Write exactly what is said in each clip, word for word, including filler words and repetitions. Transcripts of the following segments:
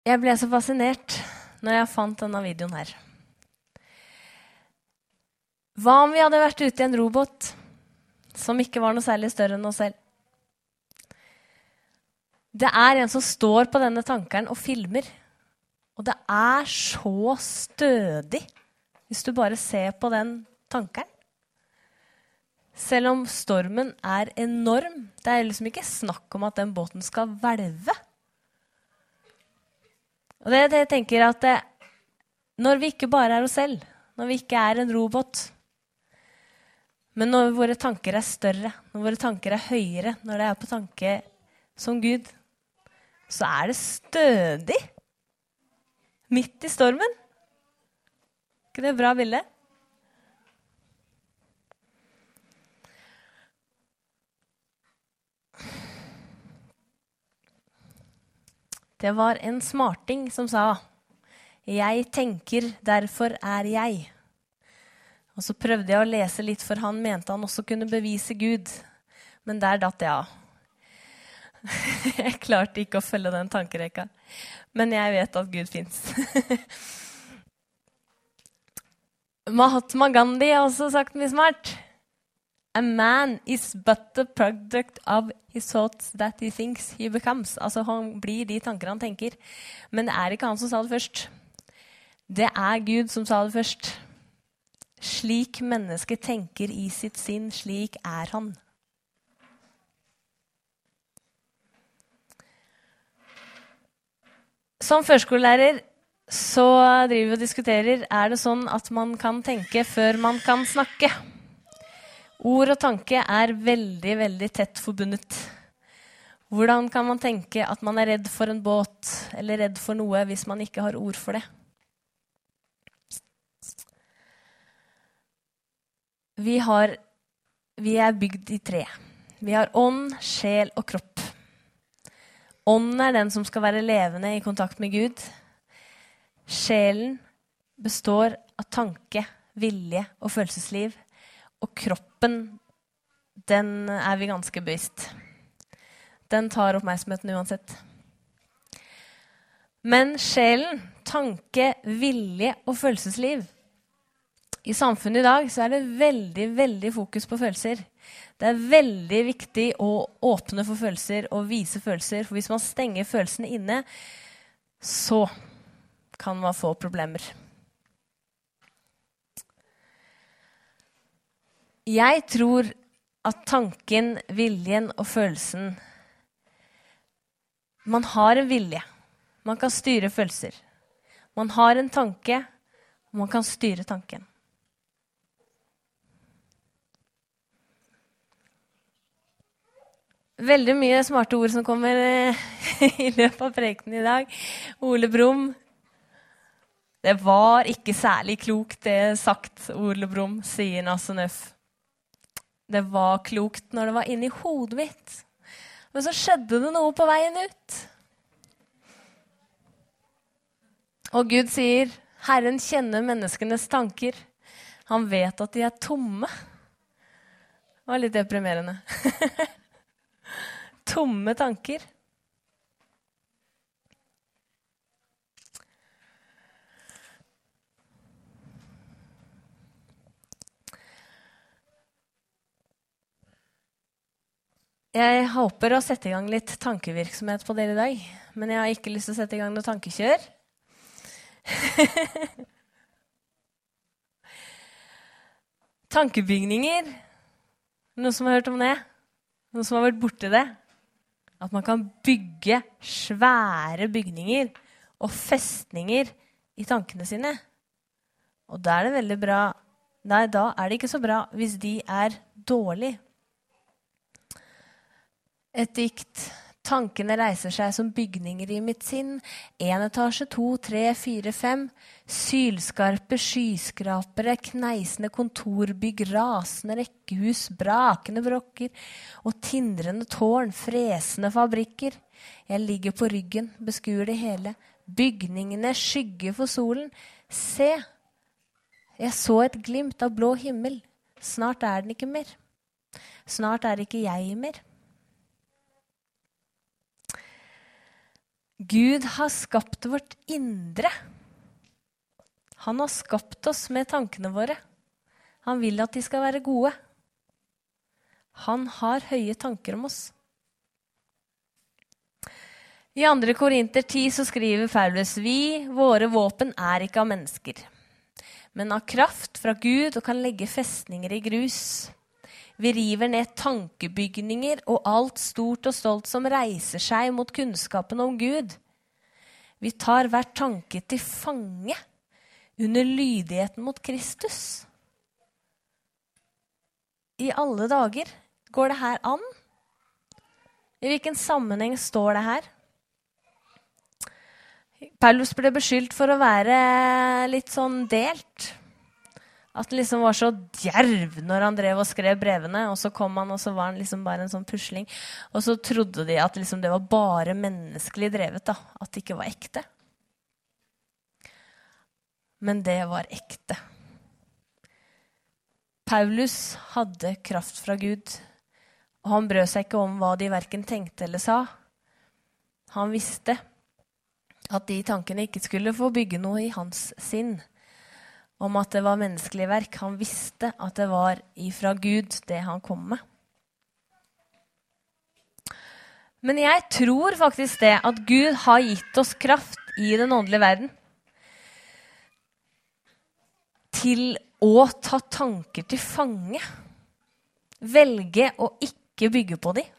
Jeg ble så fascinert når jeg fant denne videoen her. Hva om vi hadde vært ute i en robot som ikke var noe særlig større enn oss selv? Det er en som står på denne tankeren og filmer. Og det er så stødig hvis du bare ser på den tankeren. Selv om stormen er enorm, det er liksom ikke snakk om at den båten skal hvelve. Og det, det jeg tenker at det, når vi ikke bare er oss selv, når vi ikke er en robot, men når våre tanker er større, når våre tanker er høyere, når det er på tanke som Gud, så er det stødig midt i stormen. Ikke det bra bilde? Det var en smarting som sa, «Jeg tenker, derfor er jeg». Og så prøvde jeg å lese litt, for han mente han også kunne bevise Gud. Men der datt jeg av. Jeg klarte ikke å følge den tankerekka. Men jeg vet at Gud finnes. Mahatma Gandhi har også sagt mye smart. A man is but the product of his thoughts that he thinks he becomes. Altså han blir de tanker han tenker. Men det er ikke han som sa det først. Det er Gud som sa det først. Slik mennesket tenker i sitt sinn, slik er han. Som førskolelærer så driver vi og diskuterer, er det sånn at man kan tenke før man kan snakke? Ord og tanke er veldig, veldig tett forbundet. Hvordan kan man tenke at man er redd for en båt, eller redd for noe hvis man ikke har ord for det? Vi, har, vi er bygd i tre. Vi har ånd, sjel og kropp. Ånden er den som skal være levende i kontakt med Gud. Sjelen består av tanke, vilje og følelsesliv. Og kroppen, den er vi ganske bevisst. Den tar oppmerksomheten uansett. Men sjelen, tanke, vilje og følelsesliv. I samfunnet i dag så er det veldig, veldig fokus på følelser. Det er veldig viktig å åpne for følelser og vise følelser. For hvis man stenger følelsene inne, så kan man få problemer. Jeg tror at tanken, viljen og følelsen, man har en vilje. Man kan styre følelser. Man har en tanke, og man kan styre tanken. Veldig mye smarte ord som kommer i løpet av prekenen i dag. Ole Brumm. Det var ikke særlig klokt det sagt, Ole Brumm, sier Nasse Nøff. Det var klokt når det var inne i hodet mitt. Men så skjedde det noe på veien ut. Og Gud sier, Herren kjenner menneskenes tanker. Han vet at de er tomme. Det var litt deprimerende. Tomme tanker. Jeg håper å sette i gang litt tankevirksomhet på dere i dag, men jeg har ikke lyst til å sette i gang noe tankekjør. Tankebygninger. Noen som har hørt om det? Noen som har vært borti det? At man kan bygge svære bygninger og festninger i tankene sine. Og da er det veldig bra. Nei, da er det ikke så bra hvis de er dårlige. Et dikt. Tankene reiser seg som bygninger i mitt sinn. En etasje, to, tre, fire, fem. Sylskarpe skyskrapere, kneisende kontorbygg, rasende rekkehus, brakende brokker og tindrende tårn, fresende fabrikker. Jeg ligger på ryggen, beskuer det hele. Bygningene skygger for solen. Se, jeg så et glimt av blå himmel. Snart er den ikke mer. Snart er ikke jeg mer. Gud har skapt vårt indre. Han har skapt oss med tankene våre. Han vil at de skal være gode. Han har høye tanker om oss. I andre Korinter ti så skriver Paulus: Vi, våre våpen, er ikke av mennesker, men av kraft fra Gud og kan legge festninger i grus. Vi river ned tankebygninger og alt stort og stolt som reiser seg mot kunnskapen om Gud. Vi tar hver tanke til fange under lydigheten mot Kristus. I alle dager går det her an? I hvilken sammenheng står det her? Paulus ble beskyldt for å være litt sånn delt. At han liksom var så djerv når han drev og skrev brevene, og så kom han, og så var han liksom bare en sånn pusling. Og så trodde de at liksom det var bare menneskelig drevet, da. At det ikke var ekte. Men det var ekte. Paulus hadde kraft fra Gud, og han brød seg ikke om hva de hverken tenkte eller sa. Han visste at de tankene ikke skulle få bygge noe i hans sinn, om at det var menneskelig verk. Han visste at det var ifra Gud det han kom med. Men jeg tror faktisk det at Gud har gitt oss kraft i den åndelige verden til å ta tanker til fange. Velge å ikke bygge på dem.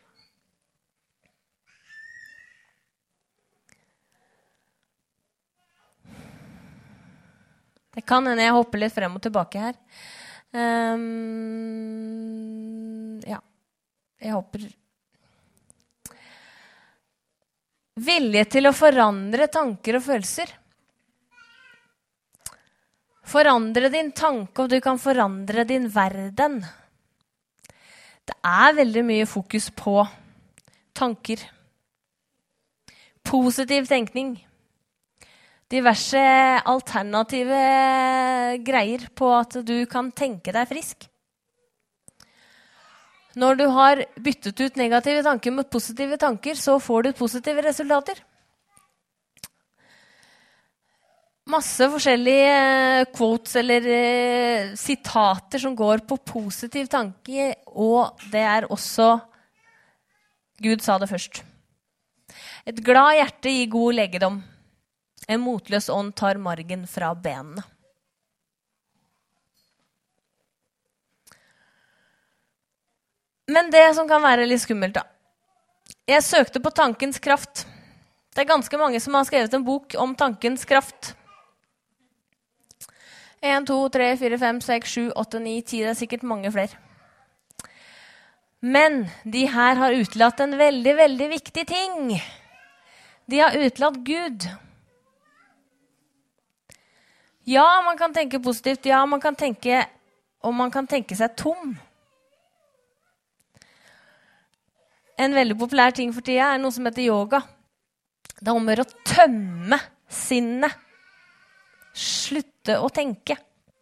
Det kan hende jeg hopper litt frem og tilbake her. Um, ja, jeg hopper. Vilje til å forandre tanker og følelser. Forandre din tanke, og du kan forandre din verden. Det er veldig mye fokus på tanker. Positiv tenkning. Diverse alternative greier på at du kan tenke deg frisk. Når du har byttet ut negative tanker med positive tanker, så får du positive resultater. Masse forskjellige quotes eller eh, sitater som går på positiv tanke, og det er også Gud sa det først. Et glad hjerte gir god legedom. En motløs ånd tar margen fra benene. Men det som kan være litt skummelt da. Jeg søkte på tankens kraft. Det er ganske mange som har skrevet en bok om tankens kraft. en, to, tre, fire, fem, seks, sju, åtte, ni, ti. Det er sikkert mange flere. Men de her har utelatt en veldig, veldig viktig ting. De har utelatt Gud. Ja, man kan tenke positivt. Ja, man kan tenke, og man kan tenke seg tom. En veldig populær ting for tida er noe som heter yoga. Det er om å tømme sinnet. Slutte å tenke.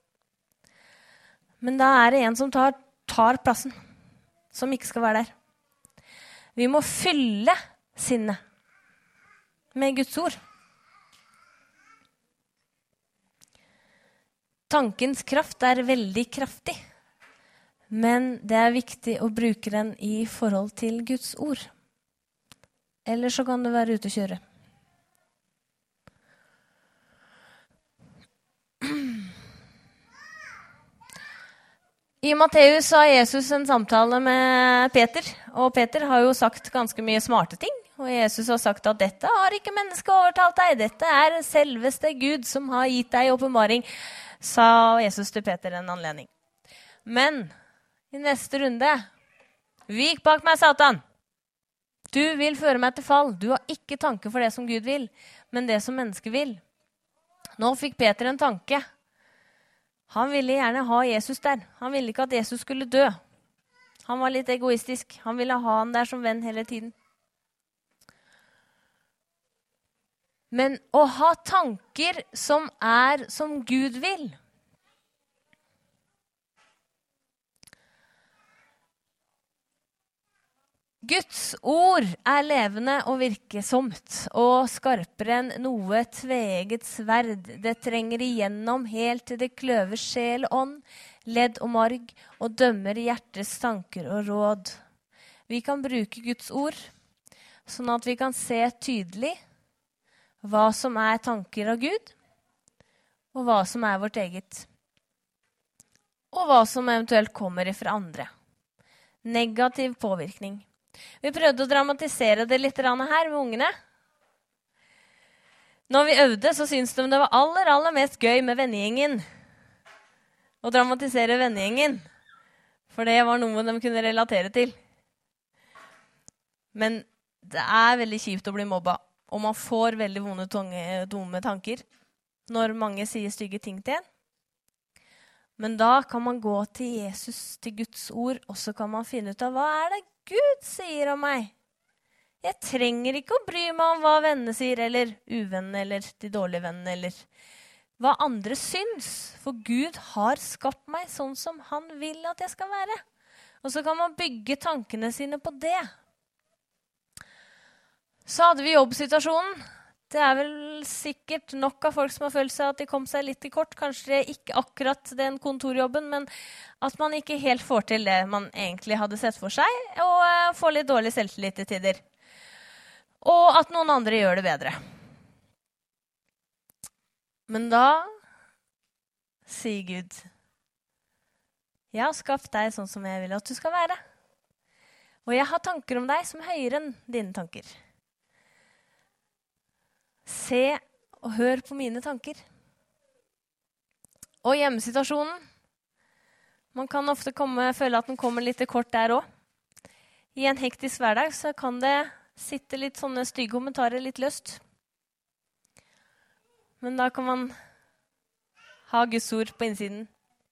Men da er det en som tar, tar plassen, som ikke skal være der. Vi må fylle sinnet med Guds ord. Tankens kraft er veldig kraftig, men det er viktig å bruke den i forhold til Guds ord. Ellers så kan du være ute og kjøre. I Matteus har Jesus en samtale med Peter, og Peter har jo sagt ganske mye smarte ting. Og Jesus har sagt at dette har ikke mennesket overtalt deg, dette er selveste Gud som har gitt deg åpenbaring, sa Jesus til Peter en anledning. Men i neste runde, vik bak meg, Satan. Du vil føre meg til fall. Du har ikke tanke for det som Gud vil, men det som mennesket vil. Nå fikk Peter en tanke. Han ville gjerne ha Jesus der. Han ville ikke at Jesus skulle dø. Han var litt egoistisk. Han ville ha han der som venn hele tiden. Men å ha tanker som er som Gud vil. Guds ord er levende og virkesomt, og skarpere enn noe tveget sverd. Det trenger igjennom helt til det kløver sjel og ånd, ledd og marg, og dømmer hjertets tanker og råd. Vi kan bruke Guds ord, sånn at vi kan se tydelig hva som er tanker av Gud, og hva som er vårt eget. Og hva som eventuelt kommer ifra andre. Negativ påvirkning. Vi prøvde å dramatisere det litt her med ungene. Når vi øvde, så syntes de det var aller, aller mest gøy med vennegjengen. Å dramatisere vennegjengen. For det var noe de kunne relatere til. Men det er veldig kjipt å bli mobba. Og man får veldig vonde, tunge, dumme tanker når mange sier stygge ting til en. Men da kan man gå til Jesus, til Guds ord, og så kan man finne ut av hva er det Gud sier om meg. Jeg trenger ikke å bry meg om hva vennene sier, eller uvennene, eller de dårlige vennene, eller hva andre syns. For Gud har skapt meg sånn som han vil at jeg skal være. Og så kan man bygge tankene sine på det. Så hadde vi jobbsituasjonen. Det er vel sikkert nok av folk som har følt seg at de kom seg litt i kort. Kanskje ikke akkurat den kontorjobben, men at man ikke helt får til det man egentlig hadde sett for seg, og uh, får litt dårlig selvtillit i tider. Og at noen andre gjør det bedre. Men da sier Gud, jeg har skapt deg sånn som jeg vil at du skal være. Og jeg har tanker om deg som er høyere enn dine tanker. Se og hør på mine tanker. Og hjemmesituasjonen. Man kan ofte komme, føle at den kommer litt til kort der også. I en hektisk hverdag så kan det sitte litt sånne stygge kommentarer litt løst. Men da kan man ha Guds ord på innsiden.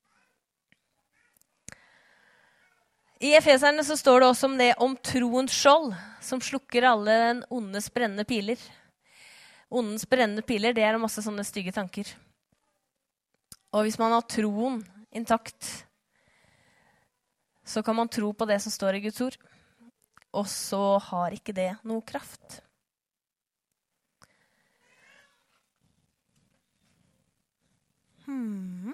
I Efeserne så står det også om det om troens skjold, som slukker alle den ondes brennende piler. Ondens brennende piler, det er masse sånne stygge tanker. Og hvis man har troen intakt, så kan man tro på det som står i Guds ord. Og så har ikke det noe kraft. Hmm.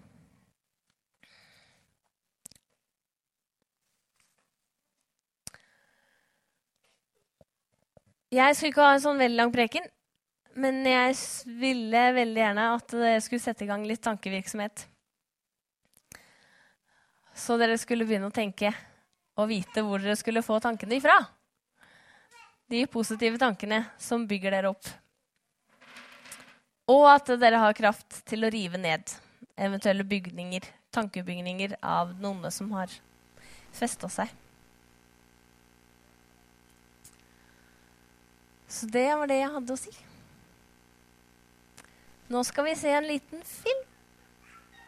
Jeg skulle ikke ha en sånn veldig lang preken, men jeg ville veldig gjerne at jeg skulle sette i gang litt tankevirksomhet. Så dere skulle begynne å tenke og vite hvor dere skulle få tankene ifra. De positive tankene som bygger dere opp. Og at dere har kraft til å rive ned eventuelle bygninger, tankebygninger av noen som har festet seg. Så det var det jeg hadde å si. Nå skal vi se en liten film.